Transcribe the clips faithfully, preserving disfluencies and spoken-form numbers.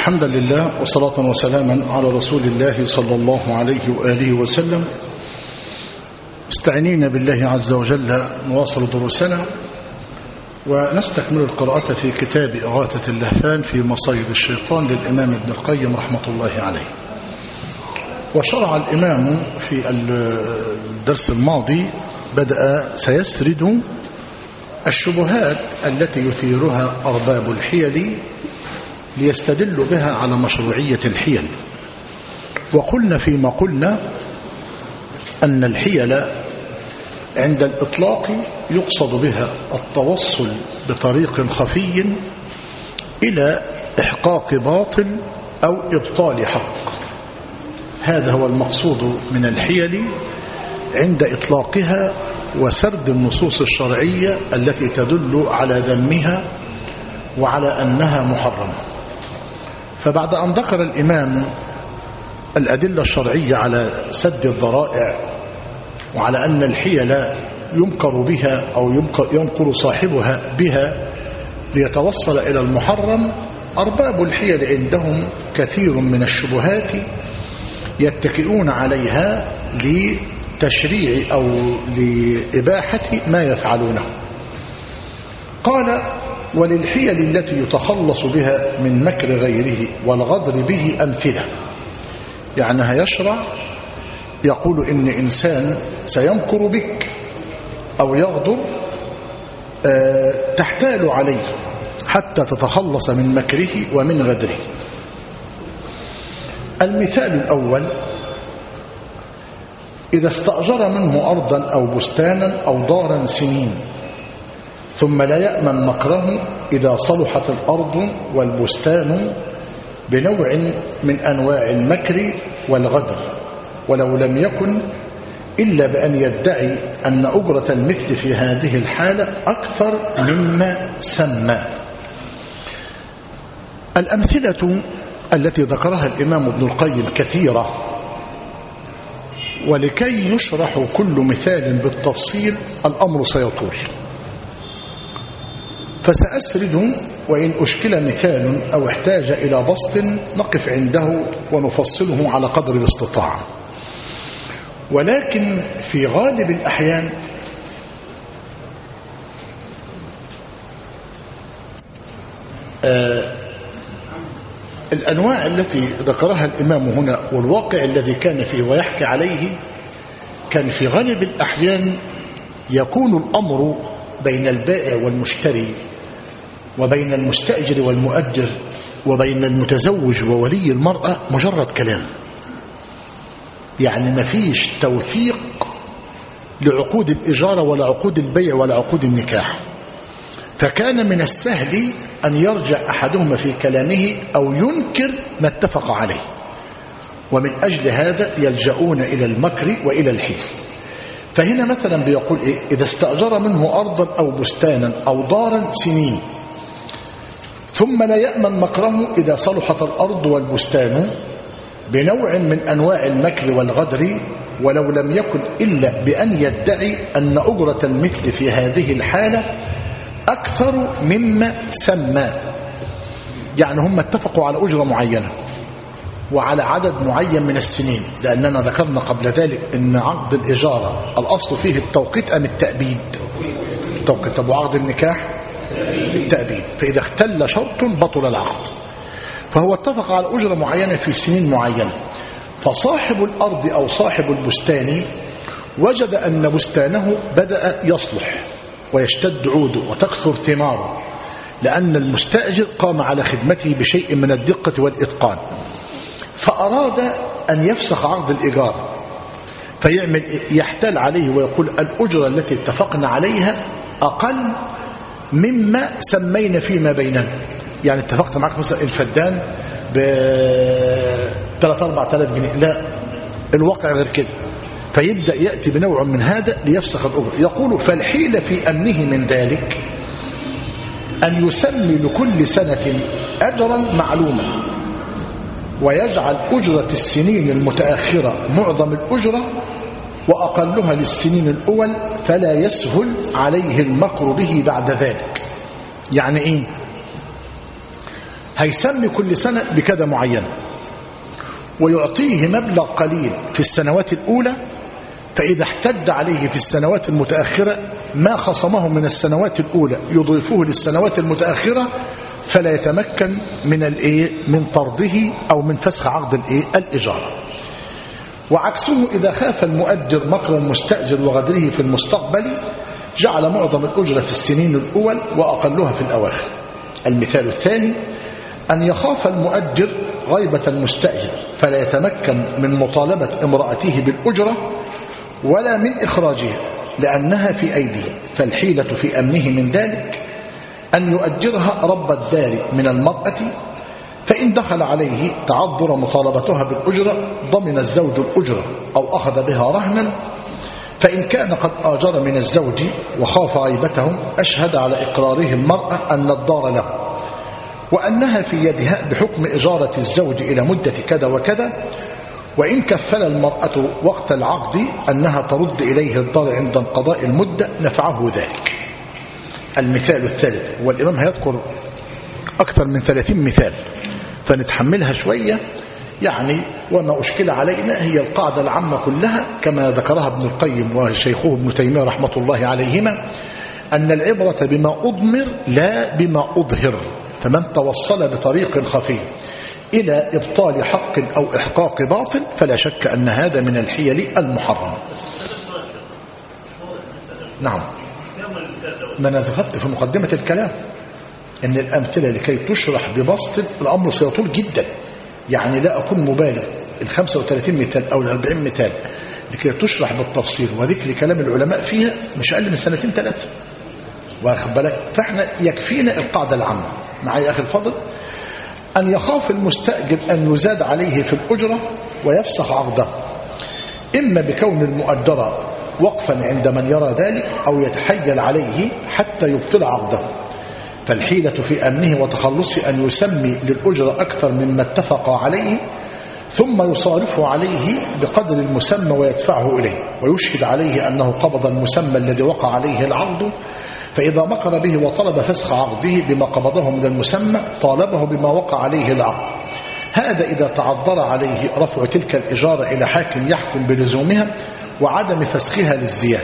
الحمد لله وصلاة وسلاما على رسول الله صلى الله عليه وآله وسلم. استعينين بالله عز وجل نواصل دروسنا ونستكمل القراءة في كتاب إغاثة اللهفان في مصايد الشيطان للإمام ابن القيم رحمة الله عليه. وشرع الإمام في الدرس الماضي بدأ سيسرد الشبهات التي يثيرها أرباب الحيل ليستدلوا بها على مشروعية الحيل. وقلنا فيما قلنا أن الحيل عند الإطلاق يقصد بها التوصل بطريق خفي إلى إحقاق باطل أو إبطال حق. هذا هو المقصود من الحيل عند إطلاقها وسرد النصوص الشرعية التي تدل على ذمها وعلى أنها محرمة. فبعد أن ذكر الإمام الأدلة الشرعية على سد الذرائع وعلى أن الحيل يمكر بها أو يمكر, يمكر صاحبها بها ليتوصل إلى المحرم، أرباب الحيل عندهم كثير من الشبهات يتكئون عليها لتشريع أو لإباحة ما يفعلونه. قال: وللحيل التي يتخلص بها من مكر غيره والغدر به أمثلة. يعني يشرع يقول إن إنسان سيمكر بك أو يغدر تحتال عليه حتى تتخلص من مكره ومن غدره. المثال الأول: إذا استأجر منه أرضا أو بستانا أو دارا سنين ثم لا يأمن مكره إذا صلحت الأرض والبستان بنوع من أنواع المكر والغدر، ولو لم يكن إلا بأن يدعي أن أجرة المثل في هذه الحالة أكثر مما سمى. الأمثلة التي ذكرها الإمام ابن القيم كثيرة، ولكي يشرح كل مثال بالتفصيل الأمر سيطول، فسأسرد وإن أشكل مثال أو احتاج إلى بسط نقف عنده ونفصله على قدر الاستطاعة. ولكن في غالب الأحيان آه الأنواع التي ذكرها الإمام هنا والواقع الذي كان فيه ويحكي عليه، كان في غالب الأحيان يكون الأمر بين البائع والمشتري وبين المستأجر والمؤجر وبين المتزوج وولي المرأة مجرد كلام، يعني ما فيش توثيق لعقود الإجارة ولا عقود البيع ولا عقود النكاح. فكان من السهل أن يرجع أحدهما في كلامه أو ينكر ما اتفق عليه، ومن أجل هذا يلجؤون إلى المكر وإلى الحيل. فهنا مثلا بيقول إيه؟ إذا استأجر منه أرضا أو بستانا أو دارا سنين ثم لا يأمن مكره إذا صلحت الأرض والبستان بنوع من أنواع المكر والغدر، ولو لم يكن إلا بأن يدعي أن أجرة المثل في هذه الحالة أكثر مما سمى. يعني هم اتفقوا على أجرة معينة وعلى عدد معين من السنين، لأننا ذكرنا قبل ذلك أن عقد الإجارة الأصل فيه التوقيت أم التأبيد؟ التوقيت. طب وعقد النكاح؟ التأبيد. فإذا اختل شرط بطل العقد. فهو اتفق على أجرة معينة في سنين معينة، فصاحب الأرض أو صاحب البستان وجد أن بستانه بدأ يصلح ويشتد عوده وتكثر ثماره، لأن المستأجر قام على خدمته بشيء من الدقة والإتقان، فأراد أن يفسخ عقد الإيجار، فيعمل يحتال عليه ويقول الأجرة التي اتفقنا عليها أقل مما سمينا فيما بيننا. يعني اتفقت معك مثلا الفدان ب ثلاثة أربعة آلاف جنيه، لا، الواقع غير كده، فيبدأ يأتي بنوع من هذا ليفسخ الأجرة. يقول: فالحيلة في أمنه من ذلك أن يسمي لكل سنة أجرا معلوما ويجعل أجرة السنين المتأخرة معظم الأجرة وأقلها للسنين الأول، فلا يسهل عليه المكر به بعد ذلك. يعني إيه؟ هيسمي كل سنة بكذا معينة، ويعطيه مبلغ قليل في السنوات الأولى، فإذا احتج عليه في السنوات المتأخرة ما خصمه من السنوات الأولى يضيفه للسنوات المتأخرة، فلا يتمكن من الايه من طرده أو من فسخ عقد الايه الإجارة. وعكسه إذا خاف المؤجر مكر المستأجر وغدره في المستقبل جعل معظم الأجرة في السنين الأول وأقلها في الأواخر. المثال الثاني أن يخاف المؤجر غيبة المستأجر فلا يتمكن من مطالبة امرأته بالأجرة ولا من إخراجها لأنها في أيديه، فالحيلة في أمنه من ذلك أن يؤجرها رب الدار من المرأة، فإن دخل عليه تعذر مطالبتها بالأجرة ضمن الزوج الأجرة أو أخذ بها رهنا، فإن كان قد آجر من الزوج وخاف غيبته أشهد على إقراره المرأة أن الدار له وأنها في يدها بحكم إجارة الزوج إلى مدة كذا وكذا، وإن كفل المرأة وقت العقد أنها ترد إليه الدار عند انقضاء المدة نفعه ذلك. المثال الثالث، والإمام هيذكر أكثر من ثلاثين مثال فنتحملها شوية يعني، وما أشكل علينا هي القاعدة العامة كلها كما ذكرها ابن القيم وشيخه ابن تيمية رحمة الله عليهما، أن العبرة بما أضمر لا بما أظهر، فمن توصل بطريق خفي إلى إبطال حق أو إحقاق باطل فلا شك أن هذا من الحيل المحرمة. نعم، ما أنا ذكرت في مقدمة الكلام أن الأمثلة لكي تشرح ببسط الأمر سيطول جدا، يعني لا أكون مبالغ، الخمسة وثلاثين مثال أو الأربعين مثال لكي تشرح بالتفصيل وذكر كلام العلماء فيها مش أقل من سنتين ثلاثة، واخد بالك؟ فإحنا يكفينا القاعدة العامة. معي أخي الفضل، أن يخاف المستأجر أن يزاد عليه في الأجرة ويفسخ عقده، إما بكون المؤجرة وقفا عند من يرى ذلك أو يتحيل عليه حتى يبطل عقده، فالحيلة في أمنه وتخلصه أن يسمي للأجرة أكثر مما اتفق عليه ثم يصارف عليه بقدر المسمى ويدفعه إليه ويشهد عليه أنه قبض المسمى الذي وقع عليه العقد، فإذا مكر به وطلب فسخ عقده بما قبضه من المسمى طالبه بما وقع عليه العقد. هذا إذا تعذر عليه رفع تلك الإجارة إلى حاكم يحكم بلزومها وعدم فسخها للزيادة.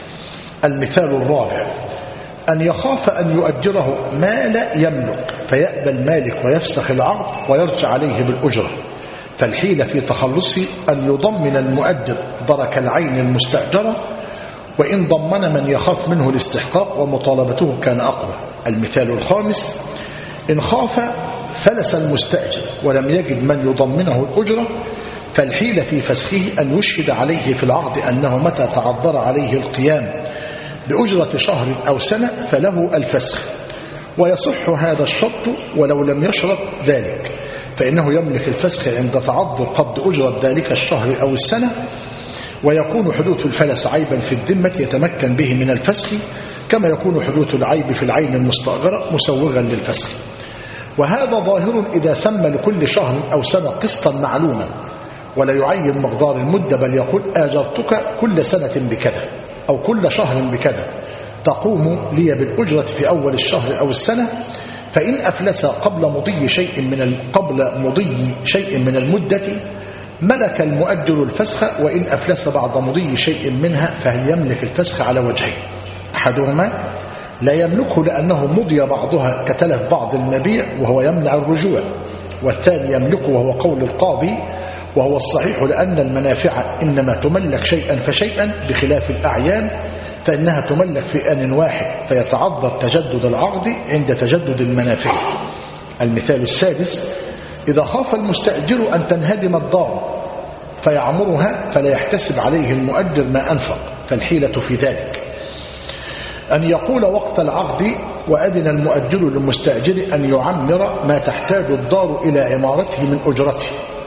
المثال الرابع أن يخاف أن يؤجره ما لا يملك فيأبى المالك ويفسخ العقد ويرجع عليه بالأجرة، فالحيلة في تخلصه أن يضمن المؤجر درك العين المستأجرة، وإن ضمن من يخاف منه الاستحقاق ومطالبته كان أقوى. المثال الخامس إن خاف فلس المستأجر ولم يجد من يضمنه الأجرة، فالحيلة في فسخه أن يشهد عليه في العقد أنه متى تعذر عليه القيام بأجرة شهر أو سنة فله الفسخ، ويصح هذا الشرط ولو لم يشرط ذلك، فإنه يملك الفسخ عند تعذر قبض أجرة ذلك الشهر أو السنة، ويكون حدوث الفلس عيبا في الذمة يتمكن به من الفسخ، كما يكون حدوث العيب في العين المستأجرة مسوغا للفسخ. وهذا ظاهر إذا سمى لكل شهر أو سنة قسطا معلوما ولا يعين مقدار المدة، بل يقول آجرتك كل سنة بكذا أو كل شهر بكذا تقوم لي بالأجرة في أول الشهر أو السنة، فإن أفلس قبل مضي شيء من قبل مضي شيء من المدة ملك المؤجر الفسخ، وإن أفلس بعد مضي شيء منها فهل يملك الفسخ على وجهين: أحدهما لا يملكه لأنه مضي بعضها كتلف بعض المبيع وهو يمنع الرجوع، والثاني يملكه وهو قول القاضي وهو الصحيح لأن المنافع إنما تملك شيئا فشيئا بخلاف الأعيان فإنها تملك في آن واحد فيتعذر تجدد العقد عند تجدد المنافع. المثال السادس إذا خاف المستأجر أن تنهدم الدار فيعمرها فلا يحتسب عليه المؤجر ما أنفق، فالحيلة في ذلك أن يقول وقت العقد وأذن المؤجر للمستأجر أن يعمر ما تحتاج الدار إلى عمارته من أجرته،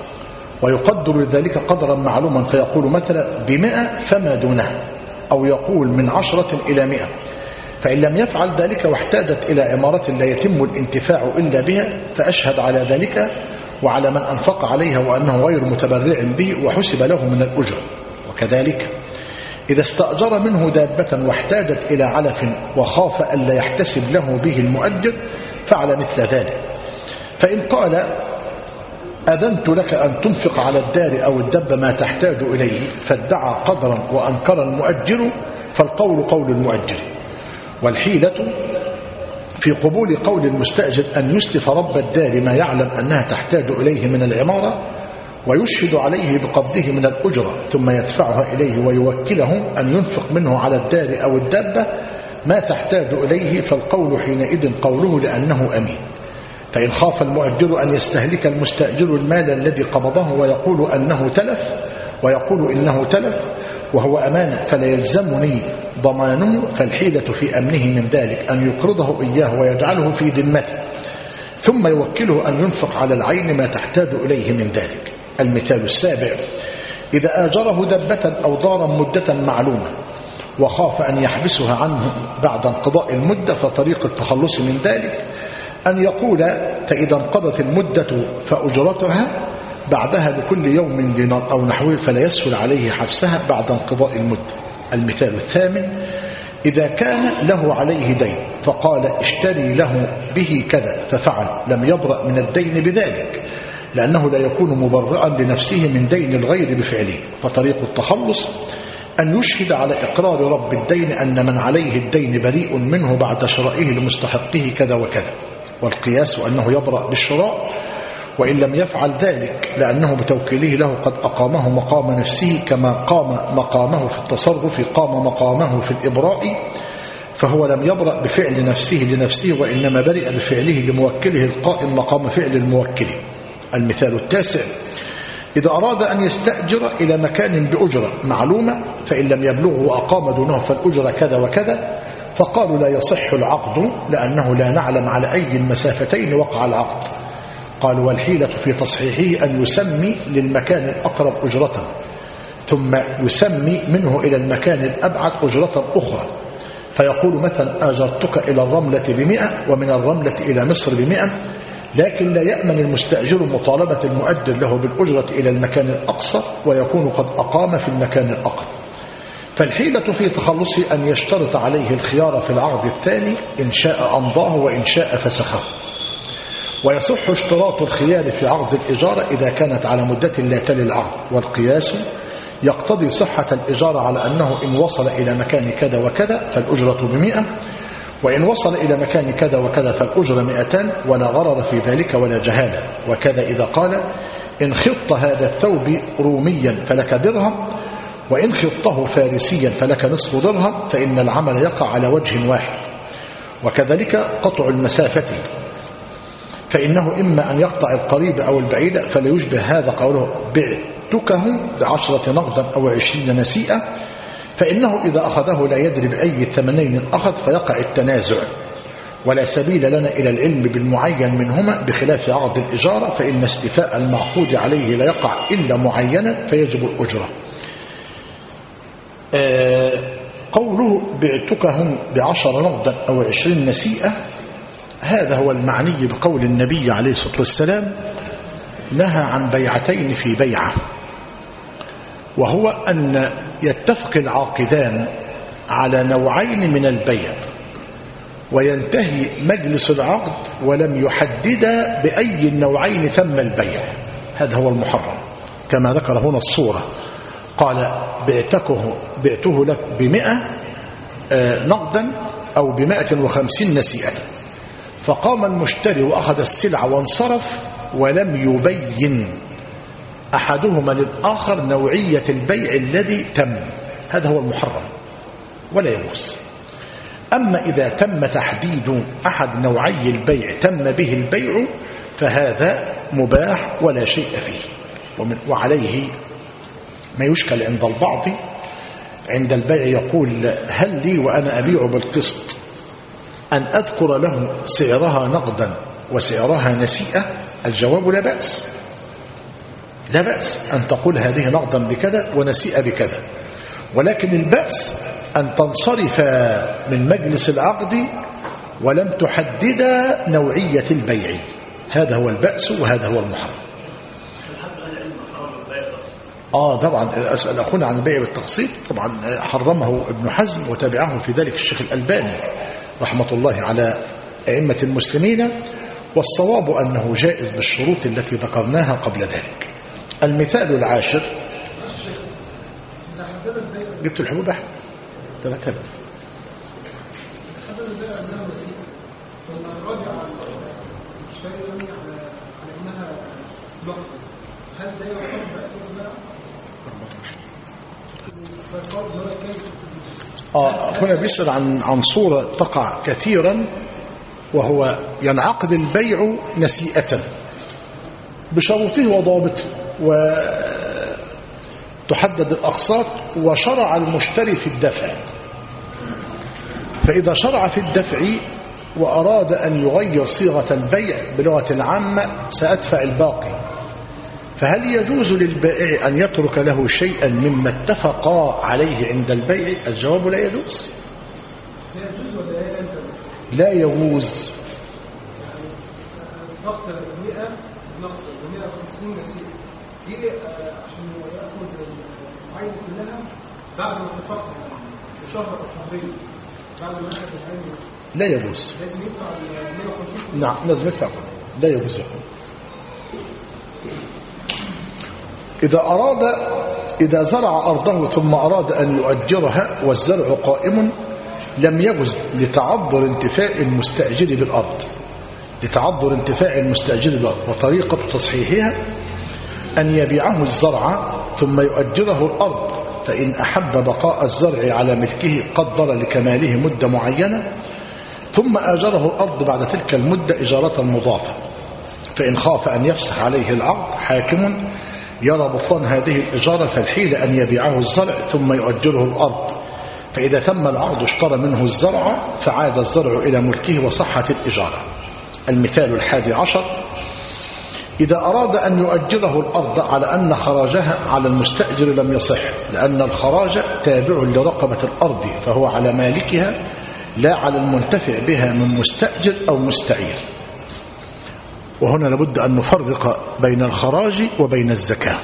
ويقدر ذلك قدرا معلوما فيقول مثلا بمئة فما دونها، أو يقول من عشرة إلى مئة، فإن لم يفعل ذلك واحتاجت إلى عمارة لا يتم الانتفاع إلا بها فأشهد على ذلك وعلى من أنفق عليها وأنه غير متبرع به وحسب له من الأجر. وكذلك إذا استأجر منه دابة واحتاجت إلى علف وخاف ألا يحتسب له به المؤجر فعل مثل ذلك، فإن قال أذنت لك أن تنفق على الدار أو الدب ما تحتاج إليه فادعى قدرا وأنكر المؤجر فالقول قول المؤجر. والحيلة في قبول قول المستأجر أن يسلف رب الدار ما يعلم أنها تحتاج إليه من العمارة ويشهد عليه بقبضه من الأجرة ثم يدفعها إليه ويوكله أن ينفق منه على الدار أو الدابة ما تحتاج إليه فالقول حينئذ قوله لأنه أمين. فإن خاف المؤجر أن يستهلك المستأجر المال الذي قبضه ويقول أنه تلف ويقول إنه تلف وهو أمانة فلا يلزمني ضمانه فالحيلة في أمنه من ذلك أن يقرضه إياه ويجعله في ذمته ثم يوكله أن ينفق على العين ما تحتاج إليه من ذلك. المثال السابع: إذا آجره دبة أو دارا مدة معلومة وخاف أن يحبسها عنه بعد انقضاء المدة فطريق التخلص من ذلك أن يقول فإذا انقضت المدة فأجرتها بعدها لكل يوم دينار أو نحوه فلا يسهل عليه حبسها بعد انقضاء المدة. المثال الثامن: إذا كان له عليه دين فقال اشتري له به كذا ففعل لم يبرأ من الدين بذلك لأنه لا يكون مبرئا لنفسه من دين الغير بفعله فطريق التخلص أن يشهد على إقرار رب الدين أن من عليه الدين بريء منه بعد شرائه لمستحقه كذا وكذا. والقياس أنه يبرأ بالشراء وإن لم يفعل ذلك لأنه بتوكيله له قد أقامه مقام نفسه كما قام مقامه في التصرف قام مقامه في الإبراء فهو لم يبرأ بفعل نفسه لنفسه وإنما برئ بفعله لموكله القائم مقام فعل الموكل. المثال التاسع: إذا أراد أن يستأجر إلى مكان بأجرة معلومة فإن لم يبلغه وأقام دونه فالأجرة كذا وكذا فقالوا لا يصح العقد لأنه لا نعلم على أي المسافتين وقع العقد. قالوا والحيلة في تصحيحه أن يسمي للمكان الأقرب أجرة ثم يسمي منه إلى المكان الأبعد أجرة أخرى فيقول مثلا آجرتك إلى الرملة بمئة ومن الرملة إلى مصر بمئة لكن لا يأمن المستأجر مطالبة المؤجر له بالأجرة إلى المكان الأقصى ويكون قد أقام في المكان الأقرب. فالحيلة في تخلصه أن يشترط عليه الخيار في العقد الثاني إن شاء أمضاه وإن شاء فسخه. ويصح اشتراط الخيار في عقد الإجارة إذا كانت على مدة لا تلي العقد. والقياس يقتضي صحة الإجارة على أنه إن وصل إلى مكان كذا وكذا فالأجرة بمئة وإن وصل إلى مكان كذا وكذا فالأجرة مئتان ولا غرر في ذلك ولا جهالة. وكذا إذا قال إن خط هذا الثوب روميا فلك درهم وإن خطه فارسيا فلك نصف درهم فإن العمل يقع على وجه واحد. وكذلك قطع المسافة فإنه إما أن يقطع القريب أو البعيد فلا يشبه هذا قوله بعتكه بعشرة نقدا أو عشرين نسيئة فإنه إذا أخذه لا يدري بأي الثمنين أخذ فيقع التنازع ولا سبيل لنا إلى العلم بالمعين منهما بخلاف عقد الإجارة فإن استيفاء المعقود عليه لا يقع إلا معينا فيجب الأجرة. آه قوله بعتكهم بعشر نقدا أو عشرين نسيئة هذا هو المعني بقول النبي عليه الصلاة والسلام نهى عن بيعتين في بيعة وهو أن يتفق العاقدان على نوعين من البيع وينتهي مجلس العقد ولم يحدد بأي النوعين تم البيع. هذا هو المحرم كما ذكر هنا الصورة قال بعتكه بعته لك بمئة نقدا أو بمائة وخمسين نسيئة فقام المشتري وأخذ السلعة وانصرف ولم يبين أحدهما للآخر نوعية البيع الذي تم. هذا هو المحرم ولا يجوز. أما إذا تم تحديد أحد نوعي البيع تم به البيع فهذا مباح ولا شيء فيه. ومن وعليه ما يشكل عند البعض عند البيع يقول هل لي وأنا أبيع بالقسط أن أذكر له سعرها نقدا وسعرها نسيئة؟ الجواب لا بأس لا بأس أن تقول هذه نقدا بكذا ونسيئة بكذا ولكن البأس أن تنصرف من مجلس العقد ولم تحدد نوعية البيع. هذا هو البأس وهذا هو المحرم. آه طبعا أسأل أخونا عن البيع بالتقسيط طبعا حرمه ابن حزم وتابعه في ذلك الشيخ الألباني رحمة الله على أئمة المسلمين والصواب أنه جائز بالشروط التي ذكرناها قبل ذلك. المثال العاشر، جبت الحبوب أحد ثلاثة آه هنا بيسأل عن عن صورة تقع كثيرا، وهو ينعقد البيع نسيئة بشروطه وضوابطه وتحدد الأقساط، وشرع المشتري في الدفع. فإذا شرع في الدفع وأراد أن يغير صيغة البيع بلغة العامة سأدفع الباقي، فهل يجوز للبائع أن يترك له شيئا مما اتفقا عليه عند البيع؟ الجواب لا يجوز. لا يجوز. نقطة مئة نقطة ومئة وخمسين نسيئة دي عشان يأخذ العين كلها بعد ما اتفقنا بشهر أو شهرين بعد ما أخذ العين. لا يجوز. لازم يدفع مئة وخمسين. نعم لازم يدفع. لا يجوز. إذا أراد إذا زرع أرضه ثم أراد أن يؤجرها والزرع قائم لم يجوز لتعذر انتفاء المستأجر بالأرض لتعذر انتفاع المستأجر بالأرض وطريقة تصحيحها أن يبيعه الزرع ثم يؤجره الأرض، فإن أحب بقاء الزرع على ملكه قدر لكماله مدة معينة ثم آجره الأرض بعد تلك المدة إجارة مضافة، فإن خاف أن يفسخ عليه العقد حاكم يرى بطلان هذه الإجارة فالحيل أن يبيعه الزرع ثم يؤجره الأرض، فإذا تم العقد اشترى منه الزرع فعاد الزرع إلى ملكه وصحت الإجارة. المثال الحادي عشر، إذا أراد أن يؤجره الأرض على أن خراجها على المستأجر لم يصح، لأن الخراج تابع لرقبة الأرض فهو على مالكها لا على المنتفع بها من مستأجر أو مستعير. وهنا لابد أن نفرق بين الخراج وبين الزكاة،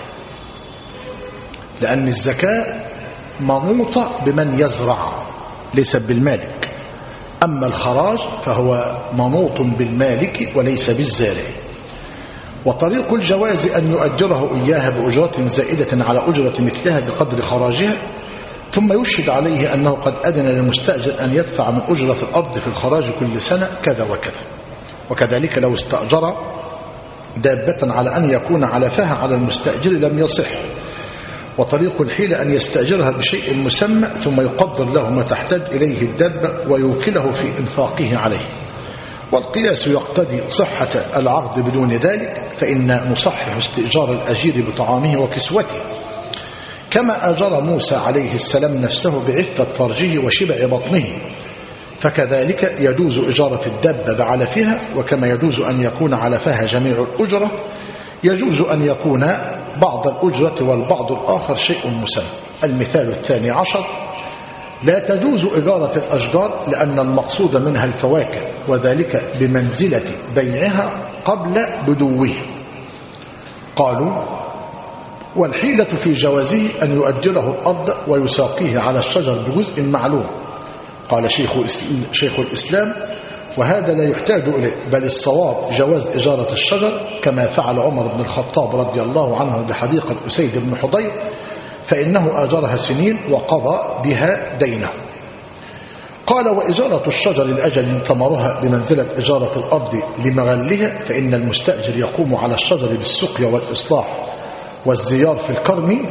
لأن الزكاة منوطة بمن يزرع ليس بالمالك، أما الخراج فهو منوط بالمالك وليس بالزارع. وطريق الجواز أن يؤجره إياها بأجرة زائدة على أجرة مثلها بقدر خراجها، ثم يشهد عليه أنه قد أذن للمستأجر أن يدفع من أجرة الأرض في الخراج كل سنة كذا وكذا. وكذلك لو استأجر دابة على أن يكون علفها على المستأجر لم يصح. وطريق الحيلة أن يستأجرها بشيء مسمى ثم يقدر له ما تحتاج إليه الدابة ويوكله في إنفاقه عليه. والقياس يقتضي صحة العقد بدون ذلك، فإن نصحح استئجار الأجير بطعامه وكسوته، كما أجر موسى عليه السلام نفسه بعفة فرجه وشبع بطنه، فكذلك يجوز إجارة الدابة بعلفها، وكما يجوز أن يكون علفها جميع الأجرة يجوز أن يكون بعض الأجرة والبعض الآخر شيء مسمى. المثال الثاني عشر، لا تجوز إجارة الأشجار لأن المقصود منها الفواكه، وذلك بمنزلة بيعها قبل بدوه. قالوا والحيلة في جوازه أن يؤجره الأرض ويساقيه على الشجر بجزء معلوم. قال شيخ شيخ الإسلام وهذا لا يحتاج إليه، بل الصواب جواز إجارة الشجر كما فعل عمر بن الخطاب رضي الله عنه بحديقة أسيد بن حضير، فإنه آجرها سنين وقضى بها دينه. قال وإجارة الشجر لأجل ثمرها بمنزلة إجارة الأرض لمغلها، فإن المستأجر يقوم على الشجر بالسقيا والإصلاح والزيار في الكرم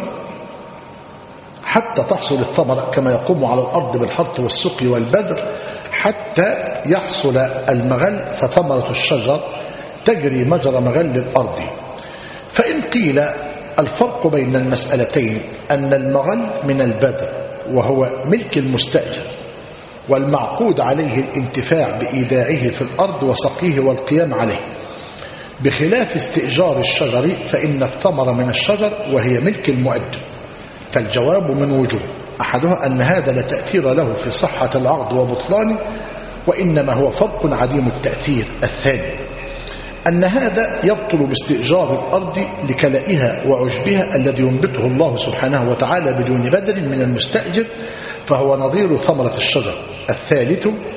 حتى تحصل الثمرة، كما يقوم على الأرض بالحرث والسقي والبذر حتى يحصل المغل، فثمرة الشجر تجري مجرى مغل الأرض. فإن قيل الفرق بين المسألتين أن المغل من البذر وهو ملك المستأجر، والمعقود عليه الانتفاع بإيداعه في الأرض وسقيه والقيام عليه، بخلاف استئجار الشجر فإن الثمر من الشجر وهي ملك المؤجر. فالجواب من وجوه، أحدها أن هذا لا تأثير له في صحة العقد وبطلانه، وإنما هو فرق عديم التأثير. الثاني أن هذا يبطل باستئجار الأرض لكلائها وعشبها الذي ينبته الله سبحانه وتعالى بدون بدل من المستأجر، فهو نظير ثمرة الشجر. الثالث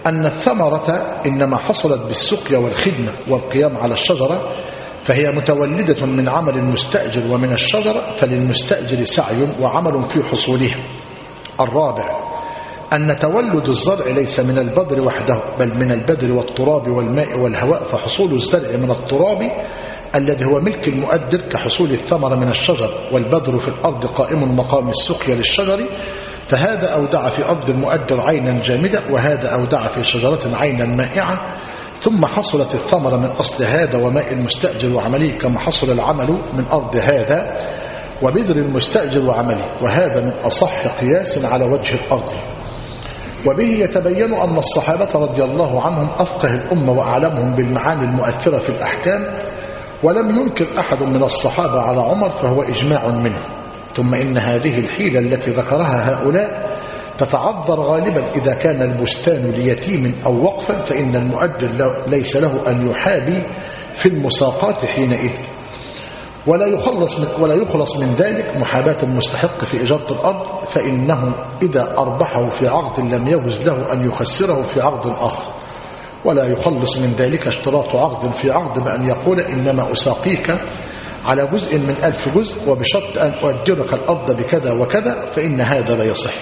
أن الثمرة إنما حصلت بالسقيا والخدمة والقيام على الشجرة، فهي متولدة من عمل المستأجر ومن الشجرة، فللمستأجر سعي وعمل في حصولها. الرابع أن تولد الزرع ليس من البذر وحده، بل من البذر والتراب والماء والهواء، فحصول الزرع من التراب الذي هو ملك المؤدر كحصول الثمرة من الشجر، والبذر في الأرض قائم مقام السقيا للشجر، فهذا أودع في أرض المؤدر عينا جامدة، وهذا أودع في شجرة عينا مائعة، ثم حصلت الثمرة من أصل هذا وماء المستأجر وعمله، كما حصل العمل من أرض هذا وبذر المستأجر وعمله، وهذا من أصح قياس على وجه الأرض. وبه يتبين أن الصحابة رضي الله عنهم أفقه الأمة وأعلمهم بالمعاني المؤثرة في الأحكام، ولم ينكر أحد من الصحابة على عمر، فهو إجماع منه. ثم إن هذه الحيلة التي ذكرها هؤلاء تتعذر غالبا إذا كان البستان ليتيم أو وقفا، فإن المؤجر ليس له أن يحابي في المساقات حينئذ، ولا يخلص من, ولا يخلص من ذلك محاباة المستحق في إجارة الأرض، فإنه إذا أربحه في عقد لم يجوز له أن يخسره في عقد آخر، ولا يخلص من ذلك اشتراط عقد في عقد بأن يقول إنما أساقيك على جزء من ألف جزء وبشرط أن أؤجرك الأرض بكذا وكذا، فإن هذا لا يصح.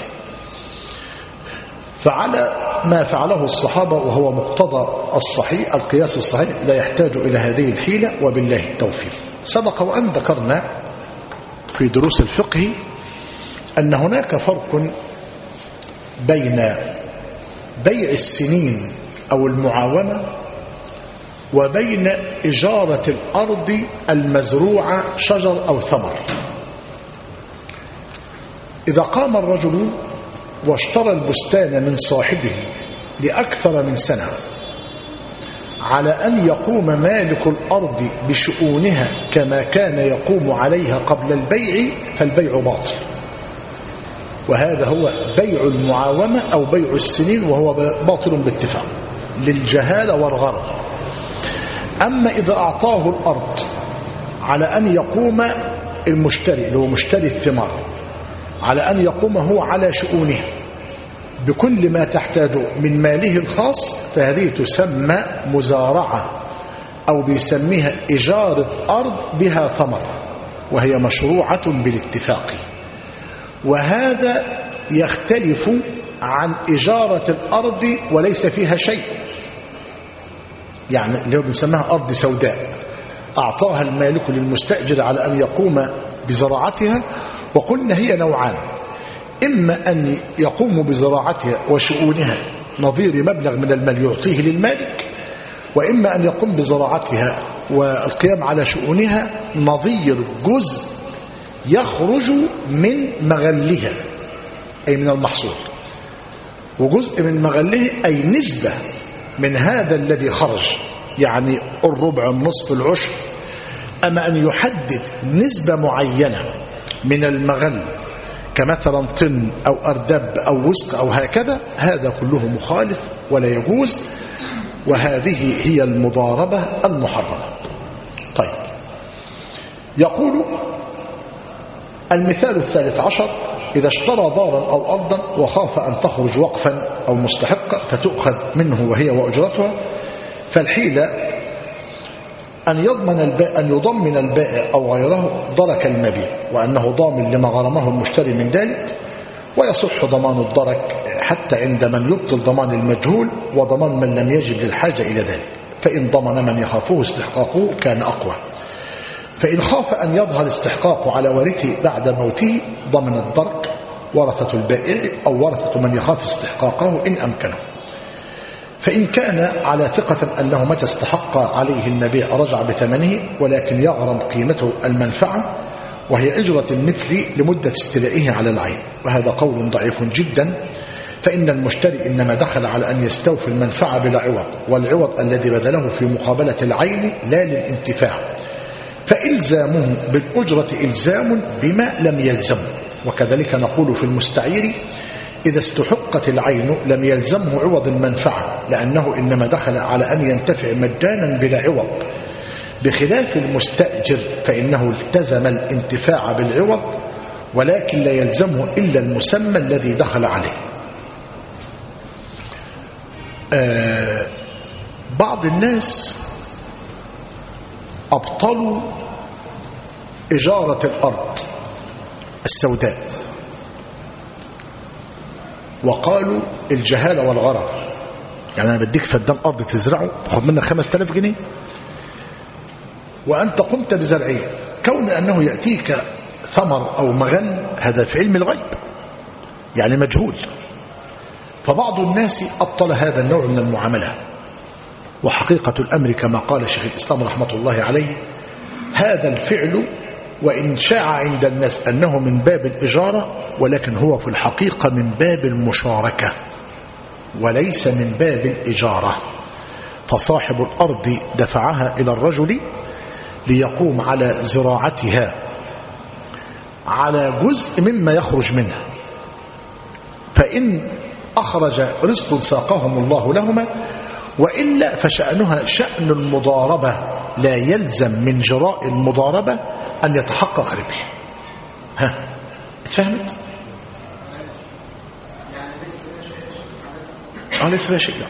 فعلى ما فعله الصحابة وهو مقتضى الصحيح القياس الصحيح لا يحتاج إلى هذه الحيلة، وبالله التوفيق. سبق وأن ذكرنا في دروس الفقه أن هناك فرق بين بيع السنين أو المعاومة وبين إجارة الأرض المزروعة شجر أو ثمر. إذا قام الرجل واشترى البستان من صاحبه لأكثر من سنة على أن يقوم مالك الأرض بشؤونها كما كان يقوم عليها قبل البيع، فالبيع باطل، وهذا هو بيع المعاومة أو بيع السنين، وهو باطل باتفاق للجهالة والغرر. أما إذا أعطاه الأرض على أن يقوم المشتري اللي هو مشتري الثمار على أن يقوم هو على شؤونها بكل ما تحتاجه من ماله الخاص، فهذه تسمى مزارعة، أو بيسميها إجارة أرض بها ثمر، وهي مشروعة بالاتفاق. وهذا يختلف عن إجارة الأرض وليس فيها شيء، يعني اللي هو بنسميها أرض سوداء، أعطاها المالك للمستأجر على أن يقوم بزراعتها. وقلنا هي نوعان: إما أن يقوم بزراعتها وشؤونها نظير مبلغ من المال يعطيه للمالك، وإما أن يقوم بزراعتها والقيام على شؤونها نظير جزء يخرج من مغلها أي من المحصول، وجزء من مغله أي نسبة من هذا الذي خرج، يعني الربع النصف العشر. أما أن يحدد نسبة معينة من المغل كمثلا طن أو أردب أو وسق أو هكذا، هذا كله مخالف ولا يجوز، وهذه هي المضاربة المحرمة. طيب، يقول المثال الثالث عشر: إذا اشترى دارا أو أرضا وخاف أن تخرج وقفا أو مستحقة فتؤخذ منه وهي وأجرتها، فالحيلة أن يضمن البائع أن يضمن البائع أو غيره درك المبيع، وأنه ضامن لما غرمه المشتري من ذلك، ويصح ضمان الدرك حتى عند من يبطل ضمان المجهول وضمان من لم يجب للحاجة إلى ذلك، فإن ضمن من يخافه استحقاقه كان أقوى. فإن خاف أن يظهر استحقاقه على وارثه بعد موته ضمن الدرك ورثة البائع أو ورثة من يخاف استحقاقه إن أمكنه. فإن كان على ثقة أنه متى استحق عليه المبيع رجع بثمنه، ولكن يغرم قيمته المنفعة وهي أجرة المثل لمدة استيلائه على العين، وهذا قول ضعيف جدا، فإن المشتري إنما دخل على أن يستوفي المنفعة بلا عوض، والعوض الذي بذله في مقابلة العين لا للانتفاع، فإلزامه بالأجرة إلزام بما لم يلزمه. وكذلك نقول في المستعير: إذا استحقت العين لم يلزمه عوض المنفعة، لأنه إنما دخل على أن ينتفع مجانا بلا عوض، بخلاف المستأجر فإنه التزم الانتفاع بالعوض، ولكن لا يلزمه إلا المسمى الذي دخل عليه. بعض الناس أبطلوا إجارة الأرض السوداء وقالوا الجهالة والغرر. يعني أنا بديك فدان أرض تزرعه خد منك خمسة آلاف جنيه وأنت قمت بزرعه، كون أنه يأتيك ثمر أو مغن هذا في علم الغيب يعني مجهول. فبعض الناس أبطل هذا النوع من المعاملة، وحقيقة الأمر كما قال شيخ الإسلام رحمة الله عليه هذا الفعل وإن شاع عند الناس أنه من باب الإجارة ولكن هو في الحقيقة من باب المشاركة وليس من باب الإجارة. فصاحب الأرض دفعها إلى الرجل ليقوم على زراعتها على جزء مما يخرج منها، فإن أخرج رزق ساقهم الله لهما، وإلا فشأنها شأن المضاربة لا يلزم من جراء المضاربة أن يتحقق ربح. ها اتفهمت؟ آه ليس فيها شيء.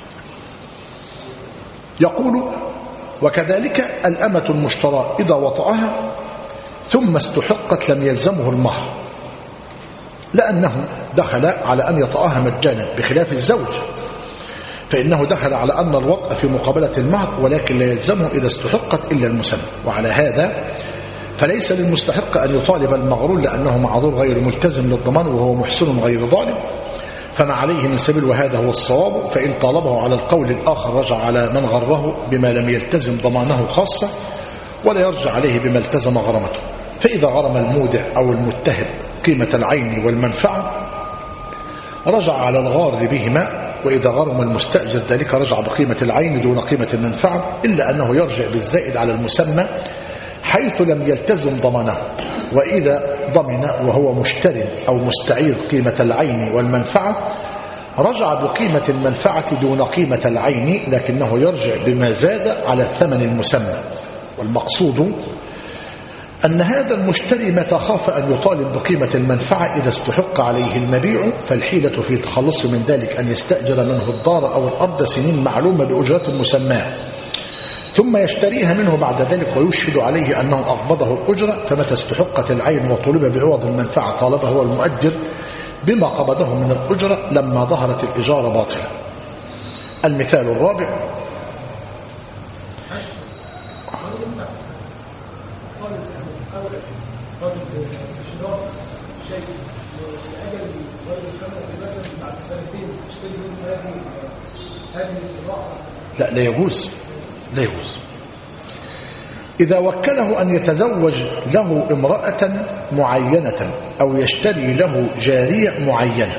يقول وكذلك الأمة المشترى إذا وطأها ثم استحقت لم يلزمه المهر، لأنه دخل على أن يطأها مجانا بخلاف الزوج، فإنه دخل على أن الوطأ في مقابلة المهر ولكن لا يلزمه إذا استحقت إلا المسمى. وعلى هذا فليس للمستحق أن يطالب المغرور لأنه معذور غير ملتزم للضمان وهو محسن غير ظالم، فما عليه من سبيل وهذا هو الصواب. فإن طالبه على القول الآخر رجع على من غره بما لم يلتزم ضمانه خاصة ولا يرجع عليه بما التزم غرمته. فإذا غرم المودع أو المتهم قيمة العين والمنفعة رجع على الغار بهما، وإذا غرم المستأجر ذلك رجع بقيمة العين دون قيمة المنفعة، إلا أنه يرجع بالزائد على المسمى حيث لم يلتزم ضمانه. وإذا ضمن وهو مشتر أو مستعير قيمة العين والمنفعة رجع بقيمة المنفعة دون قيمة العين، لكنه يرجع بما زاد على الثمن المسمى. والمقصود أن هذا المشتري متى خاف أن يطالب بقيمة المنفعة إذا استحق عليه المبيع، فالحيلة في تخلص من ذلك أن يستأجر منه الدار أو الأرض سنين معلومة بأجرة مسماه ثم يشتريها منه بعد ذلك ويشهد عليه أنه أقبضه الأجرة، فمتى استحقت العين وطلب بعوض المنفعة طالبه هو المؤجر بما قبضه من الأجرة لما ظهرت الإجارة باطلة. المثال الرابع لا لا يجوز لا يجوز إذا وكله أن يتزوج له امرأة معينة أو يشتري له جارية معينة،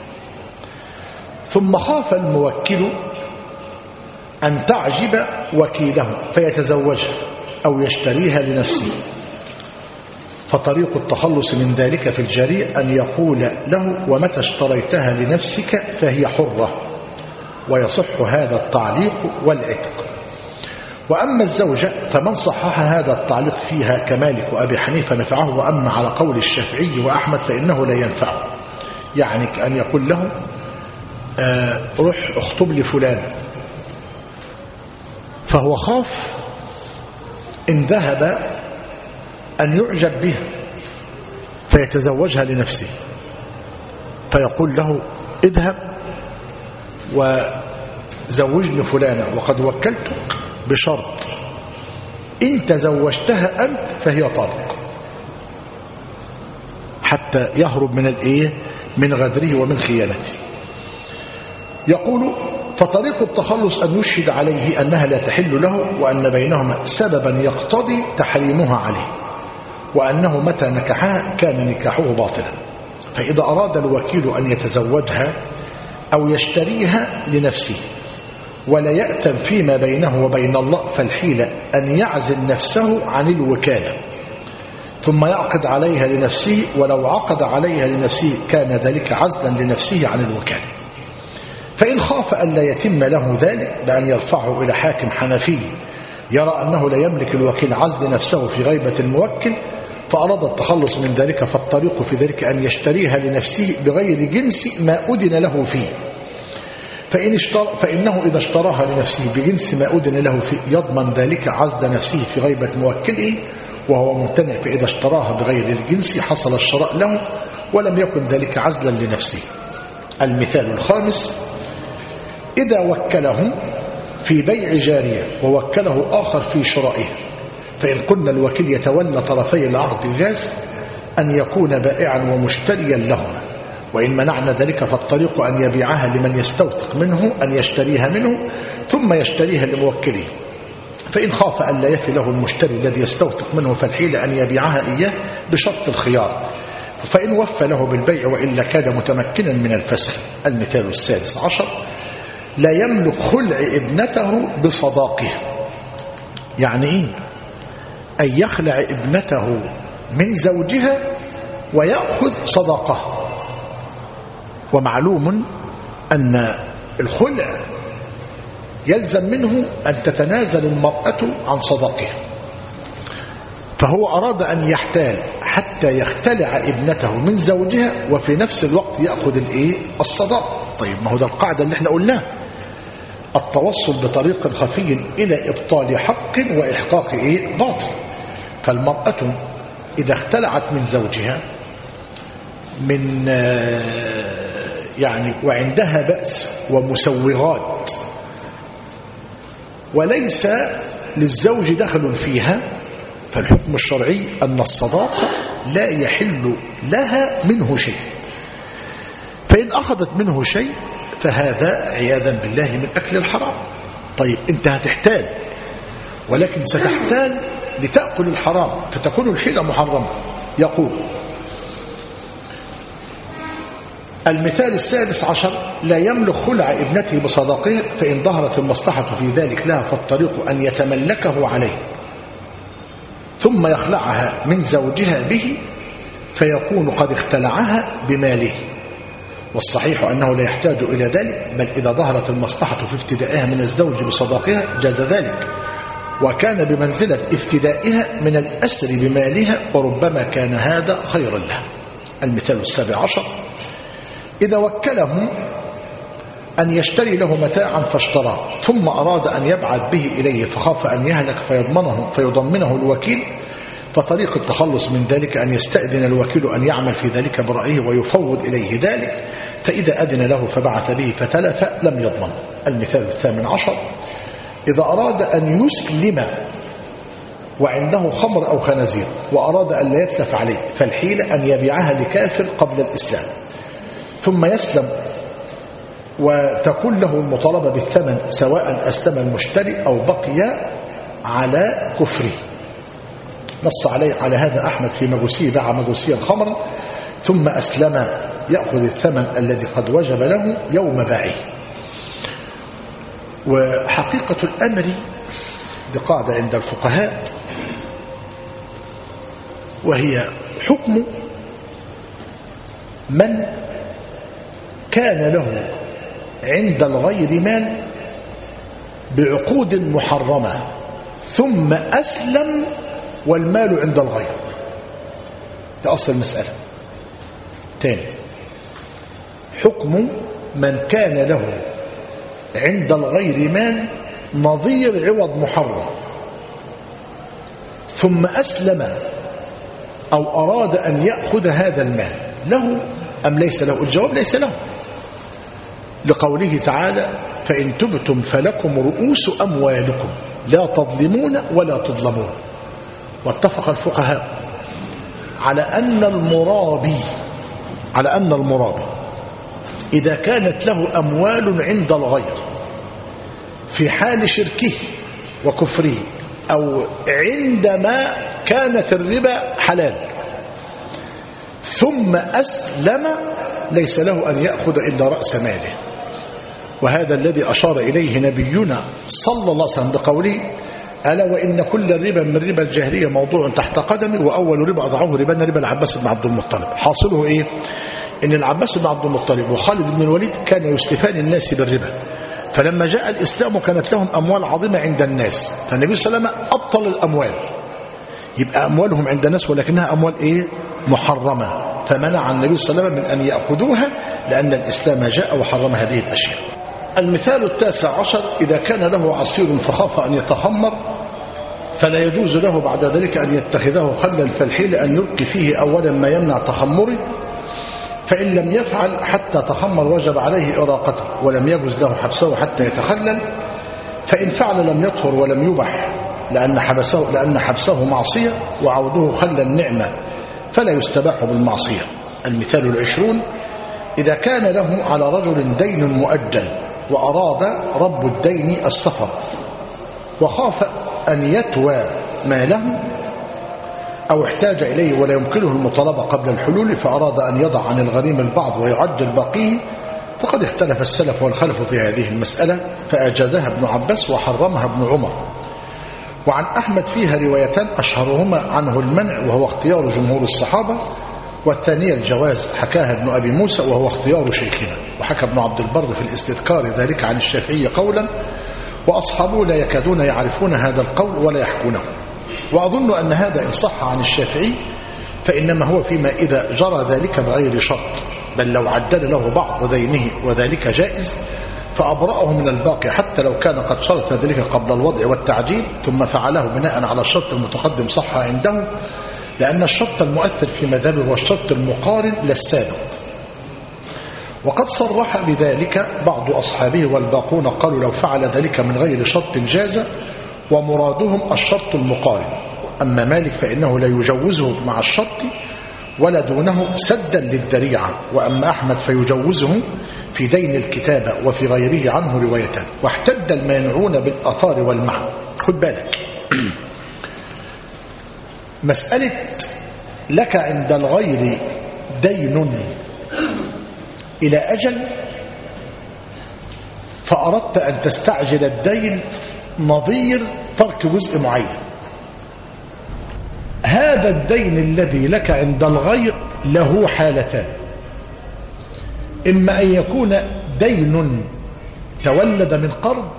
ثم خاف الموكل أن تعجب وكيله فيتزوجها أو يشتريها لنفسه، فطريق التخلص من ذلك في الجارية أن يقول له ومتى اشتريتها لنفسك فهي حرة، ويصح هذا التعليق والعتق. وأما الزوجة فمن صحح هذا التعليق فيها كمالك وأبي حنيفة نفعه، وأما على قول الشافعي وأحمد فإنه لا ينفعه. يعني كأن يقول له آه روح اخطب لي فلان، فهو خاف إن ذهب أن يعجب بها فيتزوجها لنفسه، فيقول له اذهب وزوجني فلانة وقد وكلتك بشرط إن تزوجتها أنت فهي طالق، حتى يهرب من الإيه من غدره ومن خيانته. يقول فطريق التخلص أن يشهد عليه أنها لا تحل له وأن بينهما سببا يقتضي تحريمها عليه، وأنه متى نكحها كان نكاحه باطلا. فإذا أراد الوكيل أن يتزوجها أو يشتريها لنفسه ولا يأتم فيما بينه وبين الله، فالحيلة أن يعزل نفسه عن الوكالة ثم يعقد عليها لنفسه، ولو عقد عليها لنفسه كان ذلك عزلا لنفسه عن الوكالة. فإن خاف أن لا يتم له ذلك بأن يرفعه إلى حاكم حنفي يرى أنه لا يملك الوكيل عزل نفسه في غيبة الموكل فأراد التخلص من ذلك، فالطريق في ذلك أن يشتريها لنفسه بغير جنس ما أذن له فيه، فإن اشترى فإنه إذا اشتراها لنفسه بجنس ما أذن له فيه يضمن ذلك عزل نفسه في غيبة موكله وهو ممتنع، فإذا اشتراها بغير الجنس حصل الشراء له ولم يكن ذلك عزلا لنفسه. المثال الخامس: إذا وكله في بيع جارية ووكله آخر في شرائها، فإن قلنا الوكيل يتولى طرفي العقد الجاز أن يكون بائعا ومشتريا لهما، وإن منعنا ذلك فالطريق أن يبيعها لمن يستوثق منه أن يشتريها منه ثم يشتريها لموكله، فإن خاف أن لا يفي له المشتري الذي يستوثق منه فالحيل أن يبيعها إياه بشرط الخيار، فإن وفى له بالبيع وإلا كان متمكنا من الفسخ. المثال السادس عشر: لا يملك خلع ابنته بصداقه. يعني إيه؟ أن يخلع ابنته من زوجها ويأخذ صداقه. ومعلوم أن الخلع يلزم منه أن تتنازل المرأة عن صداقها، فهو أراد أن يحتال حتى يختلع ابنته من زوجها وفي نفس الوقت يأخذ الإيه؟ الصداق. طيب ما هو ده القاعدة اللي احنا قلناه، التوصل بطريق خفي إلى إبطال حق وإحقاق إيه؟ باطل. فالمرأة إذا اختلعت من زوجها من يعني وعندها بأس ومسوغات وليس للزوج دخل فيها، فالحكم الشرعي أن الصداقة لا يحل لها منه شيء، فإن أخذت منه شيء فهذا عياذا بالله من أكل الحرام. طيب أنت هتحتال، ولكن ستحتال لتأكل الحرام فتكون الحيلة محرمة. يقول المثال السادس عشر: لا يملك خلع ابنته بصداقها، فإن ظهرت المصلحة في ذلك لها فالطريق أن يتملكه عليه ثم يخلعها من زوجها به فيكون قد اختلعها بماله، والصحيح أنه لا يحتاج إلى ذلك، بل إذا ظهرت المصلحة في افتدائها من الزوج بصداقها جاز ذلك، وكان بمنزلة افتدائها من الأسر بمالها، وربما كان هذا خيرا لها. المثال السابع عشر: إذا وكله أن يشتري له متاعا فاشتراه ثم أراد أن يبعث به إليه فخاف أن يهلك فيضمنه, فيضمنه الوكيل، فطريق التخلص من ذلك أن يستأذن الوكيل أن يعمل في ذلك برأيه ويفوض إليه ذلك، فإذا أذن له فبعث به فتلف لم يضمن. المثال الثامن عشر: إذا أراد أن يسلم وعنده خمر أو خنازير وأراد أن لا يتلف عليه، فالحيلة أن يبيعها لكافر قبل الإسلام ثم يسلم وتكون له المطالبة بالثمن سواء أسلم المشتري أو بقي على كفره. نص عليه على هذا أحمد في مجوسيه: باع مجوسيا خمرا ثم أسلم يأخذ الثمن الذي قد وجب له يوم باعه. وحقيقة الأمر دي قاعدة عند الفقهاء، وهي حكم من كان له عند الغير مال بعقود محرمة ثم أسلم والمال عند الغير. ده أصل المسألة. تاني: حكم من كان له عند الغير مال نظير عوض محرم ثم أسلم أو أراد أن يأخذ هذا المال، له أم ليس له؟ الجواب ليس له، لقوله تعالى: فإن تبتم فلكم رؤوس أموالكم لا تظلمون ولا تظلمون. واتفق الفقهاء على أن المرابي على أن المرابي إذا كانت له أموال عند الغير في حال شركه وكفره أو عندما كانت الربا حلال ثم أسلم ليس له أن يأخذ إلا رأس ماله. وهذا الذي أشار إليه نبينا صلى الله عليه وسلم بقوله: ألا وإن كل ربا من ربا الجاهلية موضوع تحت قدمي وأول ربا أضعه ربا ربا العباس بن عبد المطلب. حاصله إيه؟ إن العباس بن عبد المطلب وخالد بن الوليد كان يستفان الناس بالربا، فلما جاء الإسلام كانت لهم أموال عظيمة عند الناس، فالنبي صلى الله عليه وسلم أبطل الأموال، يبقى أموالهم عند الناس ولكنها أموال إيه؟ محرمة، فمنع النبي صلى الله عليه وسلم من أن يأخذوها لأن الإسلام جاء وحرم هذه الأشياء. المثال التاسع عشر: إذا كان له عصير فخاف أن يتخمر فلا يجوز له بعد ذلك أن يتخذه خلا فالحيل أن يلقي فيه أولا ما يمنع تخمره، فإن لم يفعل حتى تخمر وجب عليه إراقته ولم يجوز له حبسه حتى يتخلل، فإن فعل لم يطهر ولم يبح لأن حبسه, لأن حبسه معصية وعوده خلا النعمة فلا يستباح بالمعصية. المثال العشرون: إذا كان له على رجل دين مؤجل وأراد رب الدين السفر وخاف أن يتوى ماله أو احتاج إليه ولا يمكنه المطالبة قبل الحلول فأراد أن يضع عن الغنيم البعض ويعجل باقيه، فقد اختلف السلف والخلف في هذه المسألة، فأجازها ابن عباس وحرمها ابن عمر. وعن أحمد فيها روايتان أشهرهما عنه المنع وهو اختيار جمهور الصحابة، والثانية الجواز حكاها ابن أبي موسى وهو اختيار شيخنا. وحكى ابن عبد البر في الاستذكار ذلك عن الشافعي قولا، وأصحابه لا يكادون يعرفون هذا القول ولا يحكونه. وأظن أن هذا إن صح عن الشافعي فإنما هو فيما إذا جرى ذلك بغير شرط، بل لو عدل له بعض دينه وذلك جائز فأبرأه من الباقي حتى لو كان قد شرط ذلك قبل الوضع والتعجيل ثم فعله بناء على الشرط المتقدم صح عنده، لأن الشرط المؤثر في مذهبه هو الشرط المقارن للسابق. وقد صرح بذلك بعض أصحابه والباقون قالوا لو فعل ذلك من غير شرط جاز، ومرادهم الشرط المقارن. أما مالك فإنه لا يجوزه مع الشرط ولا دونه سدا للذريعة، وأما أحمد فيجوزه في دين الكتابة وفي غيره عنه روايتان. واحتج المانعون بالآثار والمعنى. خد بالك مسألة لك عند الغير دين إلى أجل فأردت أن تستعجل الدين نظير ترك جزء معين. هذا الدين الذي لك عند الغير له حالتان: إما أن يكون دين تولد من قرض،